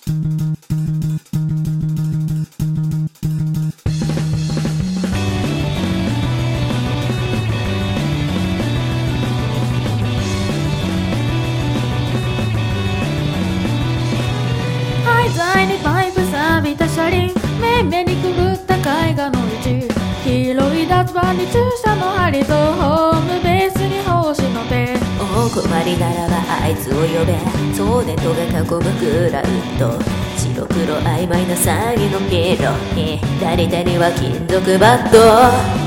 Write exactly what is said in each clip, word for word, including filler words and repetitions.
廃材にパイプ錆びた車輪、目目に狂った絵画の道、広い脱板に注射の針とホームベースに星の手。 お困りならばあいつを呼べ、そうネットが囲むクラウド、白黒曖昧な詐欺のピロに左手には金属バット。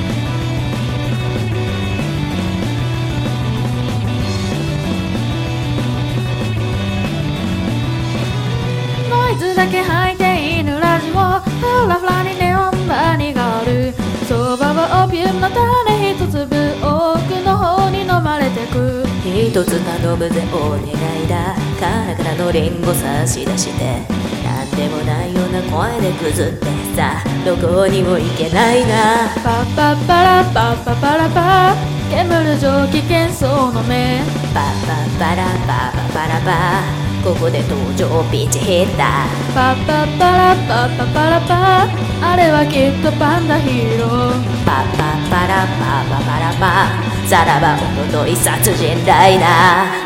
ノイズだけ吐いて犬ラジオ、フラフラにネオンバニがある。そばはオピウムの種一粒、奥の方に飲まれてく。 一つ頼むぜお願いだ、カラカラのリンゴ差し出して、なんでもないような声でくずってさ、どこにも行けないな。 パッパッパラパッパッパラパ、煙る蒸気喧騒の目。 パッパッパラパッパッパラパ、ここで登場ピンチヒッター。 パッパッパラパッパッパラパ、あれはきっとパンダヒーロー。 パッパッパラパッパッパラパ、さらばおととい殺人ライナー。